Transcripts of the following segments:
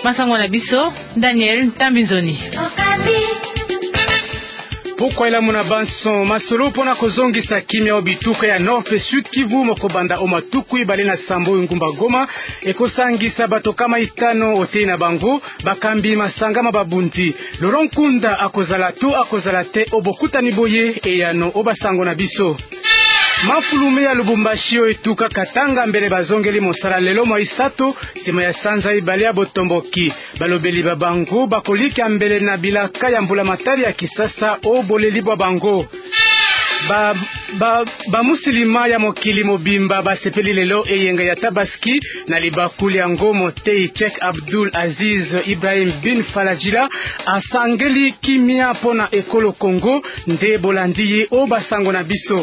Masango na biso Daniel Tambizoni. Pourquoi ila muna banso masolo pona kozongisa kimia obituka ya Nord pe Sud Kivu mokobanda omatuku ibale na Sambo ngumba Goma ekosangisa bato kama itano ote na bango bakambi masanga mababundi Laurent Nkunda akozala te obokutani boye eyano obasango na biso. Mafulume ya Lubumbashi etuka Katanga mbele bazongeli mosala lelo mwa isato sima ya sanza ibale ya Botomboki balobeli babango bakolika mbele na bilaka ya mbula matari ya kisasa oboleli bwa bango ba muslima ya mokili mobimba basepeli lelo eyenga ya Tabaski na libakuli ya ngomo tei Sheikh Abdul Aziz Ibrahim bin Falajila asangeli kimia pona ekolo Kongo nde bolandi o basango na biso.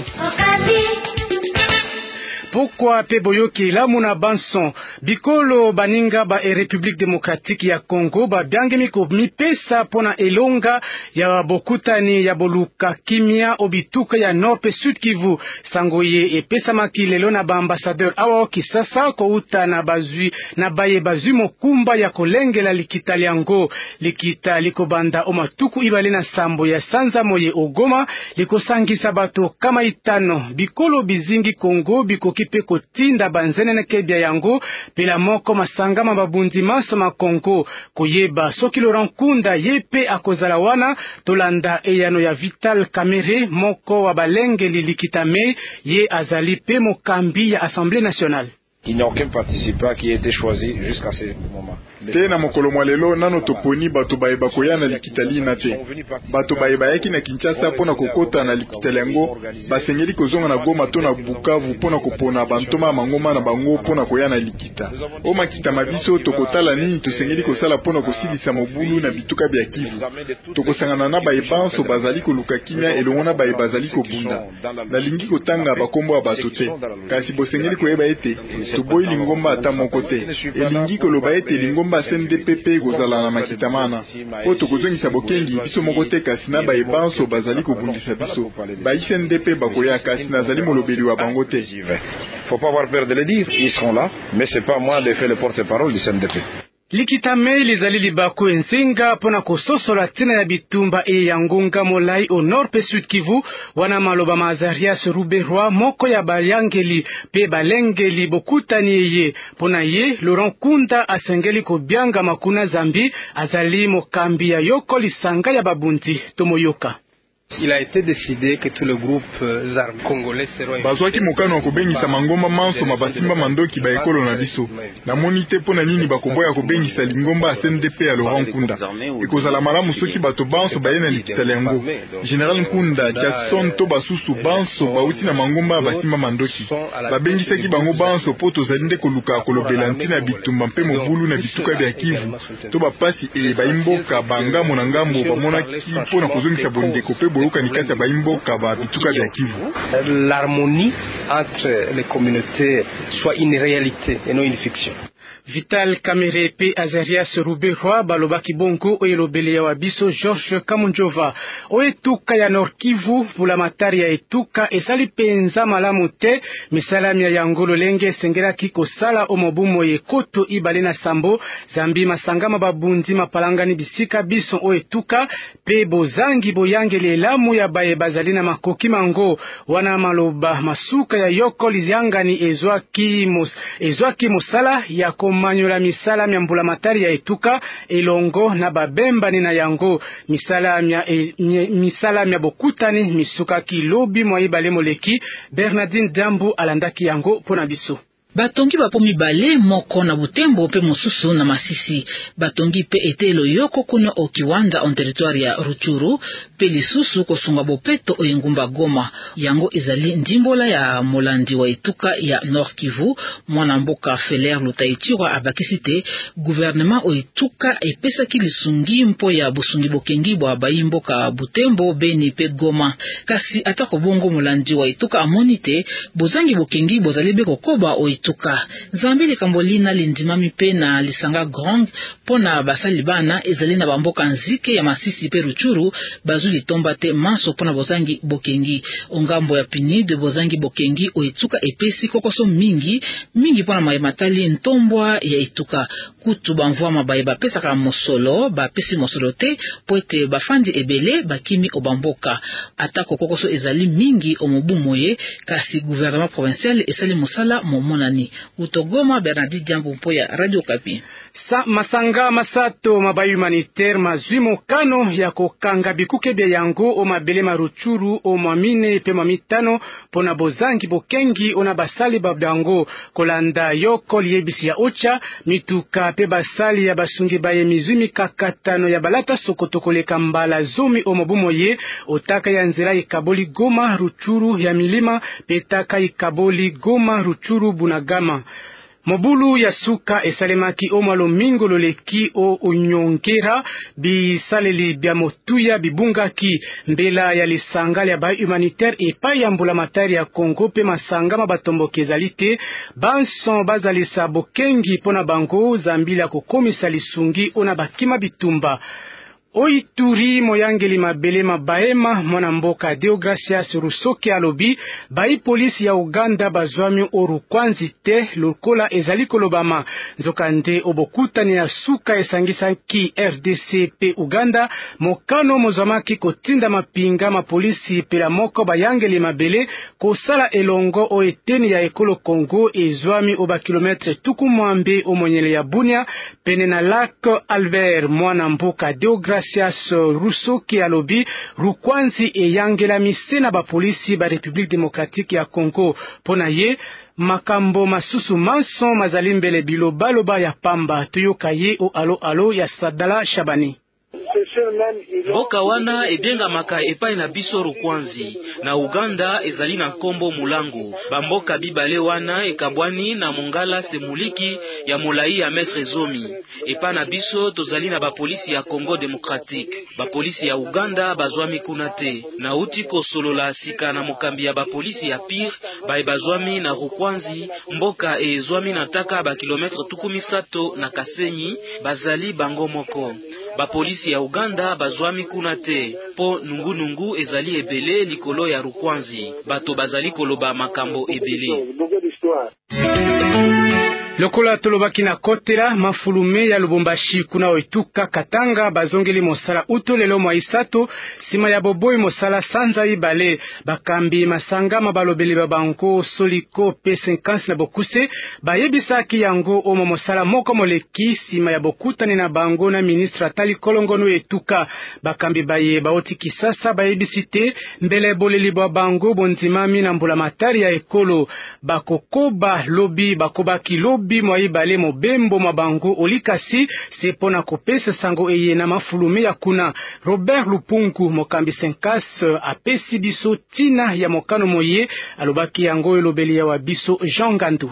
Pourquoi peboyoki la muna banson bikolo baninga ba République démocratique ya Congo ba biangemi ko mipesa pona elonga ya bokutani ya boluka kimia obituka ya Nord pe Sud Kivu sangoye epesa makilelo na ba ambassadeur awa kisasa ko uta na bazui na baye bazui mokumba ya kolengela likita liango likita likobanda omatuku ibale na Sambo ya sanza moye ogoma likosangisa bato kama itano bikolo bizingi Congo bikoki pe kotinda banzene na kebia yango pela moko masanga mababundi maso ma Kongo koyeba soki Laurent Nkunda yepe akozala wana tolanda eyano ya Vital Kamerhe moko wa balengeli likitame ye azali pe mokambi ya Assemblée nationale. Il n'y a aucun participant qui a été choisi jusqu'à ce moment. Tena mokolo mwalelo nano toponi bato bayeba koyana likitali na te. Bato bayeba yaki na Kinshasa pona kokota na likitali yango basengeli kozonga na Goma to na Bukavu pona kopona bantoma mangoma na bango pona koyana likita. O makita mabiso tokotala nini tosengeli kosala pona kosilisa mobulu na bituka bya Kivu. Tokosangana na bayebanso bazali koluka kimia elongo na bayebazali kobunda. Na lingi kotanga bakombo ya bato te. Kasi bosengeli koyeba ete toboyi lingomba ata moko te. Elingi koloba ete lingomba SNDP kozala na makitamana po tokozongisa bokengi biso moko te kasi na bayebanso bazali kobundisa biso ba SNDP bakoya kasi nazali molobeli wa bango te. Faut pas avoir peur de le dire, ils seront là, mais c'est pas moi de faire le porte-parole du SNDP. Likitame lizali libako enzinga pona kososola tina ya bitumba ya ngonga molai au Nord pe Sud Kivu wana maloba Mazarias Ruberwa moko ya bayangeli pe balengeli bokutani ye pona ye Laurent Nkunda asengeli kobianga makuna zambi azali mokambi ya yoko lisanga ya babundi tomoyoka. Il a été décidé que tout le groupe armé congolais sera bazwaki mokano kobengisa mangomba manso mabasimba mandoki ba ekolo na biso na monite pona nini bakoboya kobengisa lingomba SNDP ya Laurent Nkunda ekozala malamu soki bato banso bayena likitali yango General Nkunda Jackson to basusu banso bauti na mangomba basimba mandoki babengisaki bango banso po tozali nde koluka kolobela ntina bitumba mpe mobulu na bituka bya Kivu to bapasi baimboka bangamo na ngambo bamonaki pona kozongisa bondeko pe l'harmonie entre les communautés soit une réalité et non une fiction. Vital Kamerhe pe Azarias Ruberwa balobaki bongo oyelobele ya wabiso George Kamunjova oetuka ya Nord Kivu pula matari ya etuka esali penza malamu te misalami ya yangolo lenge sengela kiko sala omobumo ye koto ibale na Sambo zambi masanga mababundi mapalangani bisika biso oetuka pe bozangi boyangele lamu ya baye bazali na makoki mango wana maloba masuka ya yoko liziangani ezwaki mosala ya manyola misala mya mbula matari ya etuka elongo na babembani na yango misala mya bokutani misuka kilobi mwa ibale moleki Bernardine Dambu alandaki yango pona biso. Batongi bapomi bale moko na Butembo pe mosusu na Masisi. Batongi pe etelo yoko kuna okiwanda on territoire ya Ruchuru pe lisusu kosunga bopeto oyengumba Goma. Yango ezali ndimbola ya molandi wa etuka ya Nord Kivu mwana mboka Feler Lutaitiro abakisite gouvernement oetuka epesa kilisungi mpo ya busungi bokengi bwa bayimboka Butembo Beni pe Goma. Kasi atako bongo molandi wa etuka amonite bozangi bokengi bozali beko koba oetuka etuka. Nzambe likambolina lindimami pe na lisanga grand pona basali bana ezali na bamboka nzike ya Masisi pe Ruchuru bazu litomba te manso pona bozangi bokengi. Ongambo ya PNUD bozangi bokengi o etuka epesi kokoso mingi pona mayematali ntombwa ya etuka. Kutu bamvua mabaye bapesaka mosolo bapesi mosolo te po ete bafandi ebele bakimi obamboka. Atako kokoso ezali mingi omobu moye kasi gouvernement provincial esali mosala momonani. Utogoma Bernardine Diambo mpo ya Radio Okapi. Masanga masato mabayi humanitaire mazwi mokano ya kokanga bikuke bya yango o mabele maruchuru o mamine pe mamitano pona bozangi bokengi ona basali babdango kolanda yo koliyebisi ya ocha mituka pe basali ya basungi baye mizumi kakatano ya balata sokoto koleka mbala zomi o mobumoye otaka ya nzela ikaboli Goma Ruchuru ya milima petaka ikaboli Goma Ruchuru Bunagama. Mobulu ya suka esalemaki o malomingo loleki o unyongera bisaleli bya motuya bibungaki mbela ya lisanga ya ba humanitaire epai ya mbulamatari ya Kongo pe masanga mabatomboki ezali te banson bazalisa bokengi pona bango zambila kokomisa lisungi ona bakima bitumba. Oituri moyangeli mabele mabaema mwana mboka Deogracias Rusoke alobi bai polisi ya Uganda bazwami orukwanzi te lokola ezali kolobama nzokande obokutani ya suka esangisaki RDC pe Uganda mokano mozamaki kotinda mapinga mapolisi pela moko bayangeli mabele kosala elongo o eteni ya ekolo Kongo ezwami oba kilometre tuku mwambe omonyele ya Bunia pene na lac Albert mwana mboka Deogracias Rusoke alobi rukwanzi eyangela misena ba polisi ba République démocratique ya Congo pona ye makambo masusu manso mazalimbele bilobaloba ya pamba tuyokaye o alo ya Sadala Shabani. Mboka wana ebengamaka epai na biso rukwanzi na Uganda ezali na nkombo mulangu. Bamboka bibale wana ekabwani na mongala semuliki ya molai ya Maître Zomi. Epa na biso tozali na bapolisi ya Congo Démocratique. Bapolisi ya Uganda bazwami kuna te. Na uti kosolola sika na mokambi ya bapolisi ya Pire bazwami na rukwanzi mboka ezwami na taka ba kilometre tukumisato na Kasenyi bazali bango moko. Bapolisi ya Uganda bazwami kuna te po nungu ezali ebele likolo ya rukwanzi bato bazali koloba makambo ebele. Lokola tolobaki na kotela mafulume ya Lubumbashi kuna oituka Katanga bazongeli mosala utolelo mwa isato sima ya boboyi mosala sanza ibale bakambi masanga mabalobeli babango soliko P50 na bokuse bayebisaki yango omo mosala moko moleki sima ya bokutani na bango na ministre Atali Kolongono etuka bakambi baye baoti Kisasa bayebisite mbele boleli babango bondimami na mbulamatari ya ekolo bakokoba lobi bakobaki lobi moibale mobembo mabango olikasi sepona kopesa sango eye na mafulume ya kuna. Robert Lupungu mokambi 5 apesi biso tina ya mokano moye alobaki yango elobeli ya wabiso Jean Gandu.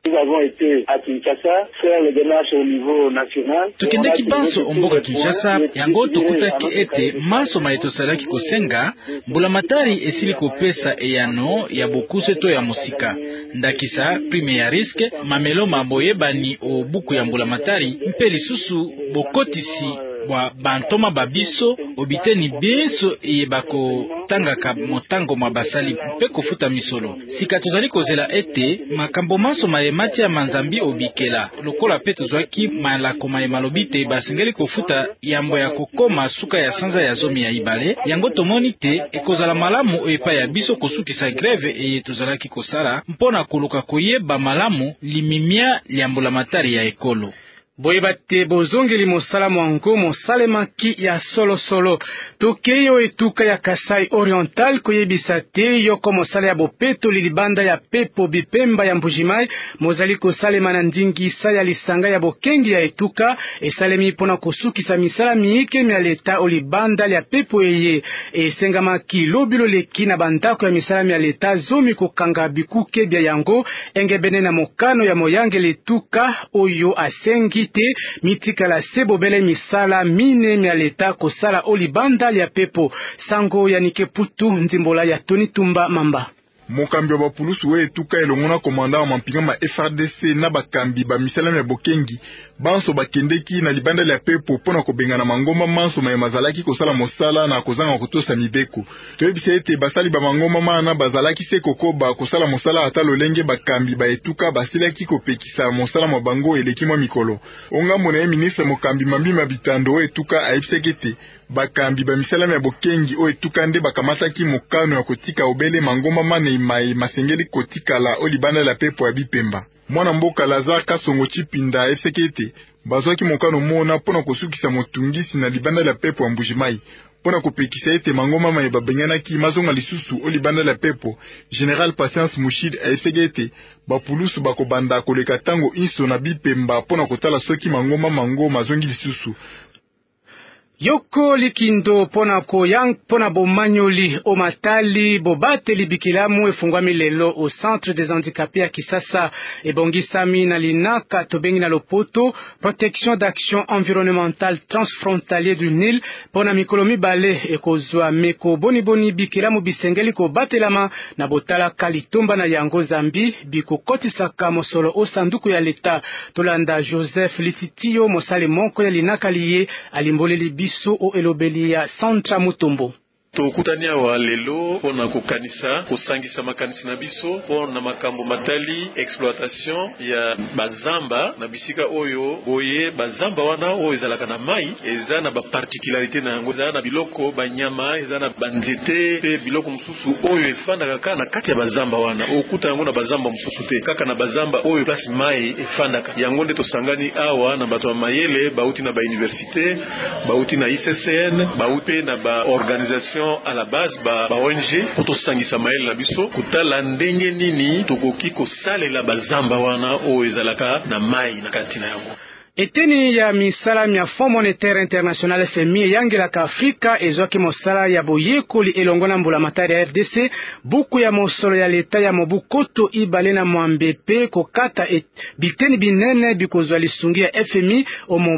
Tukendeki banso omboka Kinshasa yango tokutaki ete maso maetosalaki kosenga mbulamatari esili kopesa eyano ya bokuse to ya musika ndakisa prime ya riske mamelo maboyebani o buku ya mbulamatari mpe lisusu bokotisi wa bantoma babiso obiteni biso eyebako tangaka motango mabasali mpe kofuta misolo sika tozali kozela ete makambo maso mayemati ya manzambi obikela lokola pe tozwaki malako mayemalobi te basengeli kofuta yambo ya kokoma suka ya sanza ya zomi ya ibale yango tomoni te ekozala malamu epa ya biso kosukisa greve eye tozalaki kosala mpona koluka koyeba malamu limimia liambulamatari ya ekolo. Boyebate bozongeli mosala mwango mosalemaki ya solo tokeyo etuka ya Kasai Oriental koyebisa te yoko mosala ya bopeto lilibanda ya pepo bipemba ya Mbujimai mozali kosalema na ndingisa ya lisanga ya bokengi ya etuka esalemi pona kosukisa misala miike mya leta olibanda ya pepo eye esengamaki lobilo leki na bandako ya misala mya leta zomi kokanga bikuke bya yango engebene na mokano ya moyange letuka oyo asengi te mitikala sebobele misala mine mya leta kosala olibanda ya pepo sango ya Nikeputu ndimbola ya Tony Tumba Mamba. mokambi wa bapulusu we etuka elongo na komanda wa mampinga ma FRDC na bakambi ba misalami ya bokengi banso bakendeki na libanda ya pepo pona kobengana mangomba manso ma mazalaki kosala mosala na kozanga kotosa mibeko. Toyebisa ete basali ba mangomba mana bazalaki se kokoba kosala mosala ata lolenge bakambi ba etuka basilaki kopekisa mosala mwa bango eleki mwa mikolo. Onga mona ministre mokambi mambi mabitando we etuka aipsekete bakambi ba misalami ya bokengi o etuka nde bakamataki mokano ya kotika obele mangomba mane mai masengeli kotika la olibanda la pepo ya Bipemba. Mwana mboka Lazare Kasongo Chipinda FCKT bazwaki mokano mona pona kosukisa motungisi na libanda la pepo ya Mbujimai pona kopekisa ete mangoma mai babenganaki mazonga lisusu olibanda la pepo. General Patience Mushid FCKT bapulusu bakobanda koleka tango inso na Bipemba pona kotala soki mangoma mazongi lisusu. Yoko likindo pona bomanyoli o matali bobateli bikilamu efungwami lelo au centre des handicapés à Kisasa ebongisami na linaka tobengi na lopoto protection d'action environnementale transfrontalier du Nil pona mikolo mibale ekozwa meko boni bikilamu bisengeli ko batelama na botala kalitomba na yango Zambi bikokotisaka mosolo o sanduku ya leta tolanda Joseph Lititio mosale moko ya linaka liye alimboleli biso o elobeli ya Centra Mutombo. Tokutania wa lelo pona kukanisa kusangisa makanisi na biso pona makambo matali exploitation ya bazamba na bisika oyo boye bazamba wana oyo ezalaka na mai eza na ba particularité na yango eza na biloko banyama eza na banzete pe biloko mususu oyo efandaka kaka na kati ya bazamba wana okuta yango na bazamba mususu te kaka na bazamba oyo place mai efandaka yango nde tosangani awa na bato ya mayele bauti na ba université bauti na ICCN bauti na ba organisation à la base ba ONG pour tosangisa maele na biso kutala ndenge nini tokoki kosalela bazamba wana o ezalaka na mai na kati na yango. Eteni ya misala ya Fonds Monétaire International FMI yangelaka Afrika ezwaki mosala ya boyekoli elongo na mbula matari ya RDC buku ya mosolo ya leta ya mobukoto ibale na mwambepe kokata biteni binene bikozwa lisungi ya FMI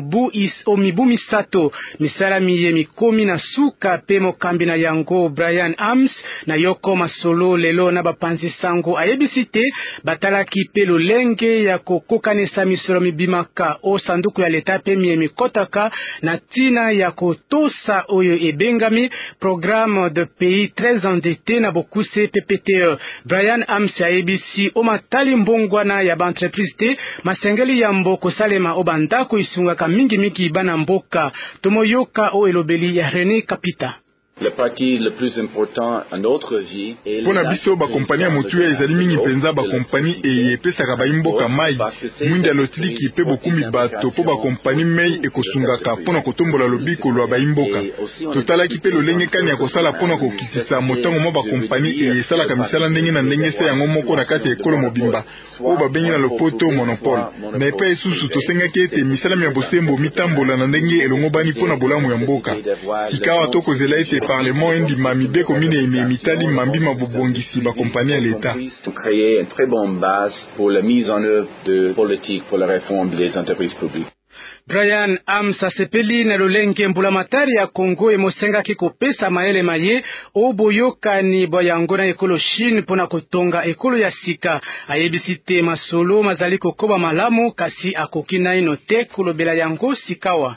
o mibu misato misala miye mikomi na suka pe mokambi na yango Brian Ams na yoko masolo lelo na bapanzi sango ayebisite batalaki pe lolenge ya kokokanisa misolo mibimaka o sanduku ya leta pe miemi kotaka na tina ya kotosa oyo ebengami programme de pays très endetté na bokuse PPTE. Brian Ams ABC o matali mbongwana ya ba entreprise te masengeli ya mboko salema o bandako isungaka mingi bana mboka tomoyoka o elobeli ya René Kapita. Le parti le plus important en notre vie pona biso ba kompani ya motu ezali mingi penza ba kompani epesaka baimboka mai mwinda lotiliki pe bokumi bato po ba kompani mei ekosungaka pona kotombola lobiko lwa baimboka totalaki pe lolenge kani ya kosala pona kokitisa motango mo ba kompani esalaka misala ndenge na ndenge se yango moko na kati ekolo mobimba o babengi na lopoto monopole na epa esusu tosengaki ete misala ya bosembo mitambola na ndenge elongo bani pona bolamu ya mboka kikawa tokozela ete Parlement indima mibeko mine mitali mambi mabobongisi ba kompani ya leta créer une très bonne base pour la mise en œuvre de politique pour la réforme des entreprises publiques. Brian Amsa sepeli na lolenge mbula matari ya Kongo emosenga kikopesa maele maye oboyokani boyango na ekolo Chine pona kotonga ekolo ya sika ayebisite masolo mazali kokoba malamu kasi akokina inote kolobela yango sikawa.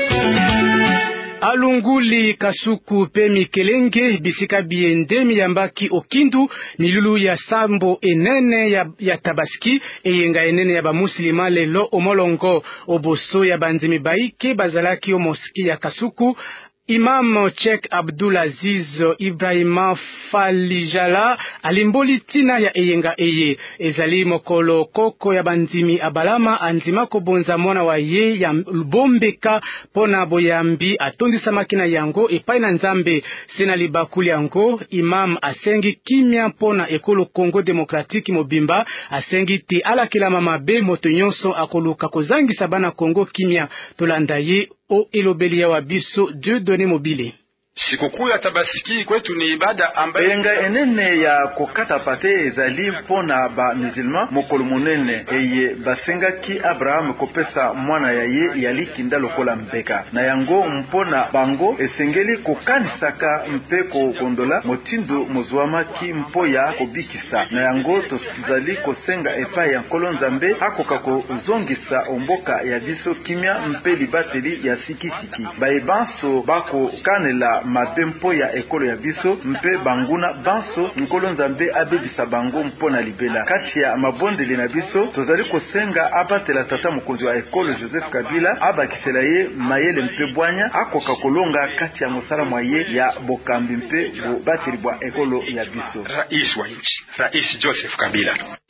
Alunguli Kasuku pe Mikelenge bisika biendemi yambaki okindu milulu ya sambo enene ya Tabaski eyenga enene ya bamuslima lelo omolongo oboso ya banzimi baike bazalaki o moski ya Kasuku. Imam Cheikh Abdulaziz Ibrahima Falijala alimboli tina ya eyenga eye ezali mokolo koko ya banzimi abalama anzima kobonza mwana wa ye ya bombeka pona boyambi atondisa makina yango epai na nzambe sena libakuli yango. Imam asengi kimia pona ekolo Congo Démocratique mobimba asengi te alakilama mabe moto nyonso akoluka kozangisa bana Congo kimia tolanda ye o elobeli ya wabiso Dieudonné Mobile. Sikukuu ya Tabaski kwetu ni ibada ambayo enga enene ya kokata pate ezali mpona ba musulman mokolo monene eye basengaki Abraham kopesa mwana ya ye yali kinda lokola mbeka na yango mpona bango esengeli kokanisaka mpe kokondola motindo mozwama ki mpoya kobikisa na yango tozali kosenga epai ya nkolo Nzambe akoka kozongisa omboka ya biso kimia mpe libateli ya sikisiki bayebanso bako kanela mabe mpoya ekolo ya biso mpe banguna banso nkolo Nzambe abebisa bango mpona libela kati ya mabondeli na biso tozali kosenga abatela tata mokonzi wa ekolo Joseph Kabila abakisela ye mayele mpe bwanya akoka kolonga kati ya mosala mwaye ya bokambi mpe bobateli bwa ekolo ya biso rais wa nchi Rais Joseph Kabila.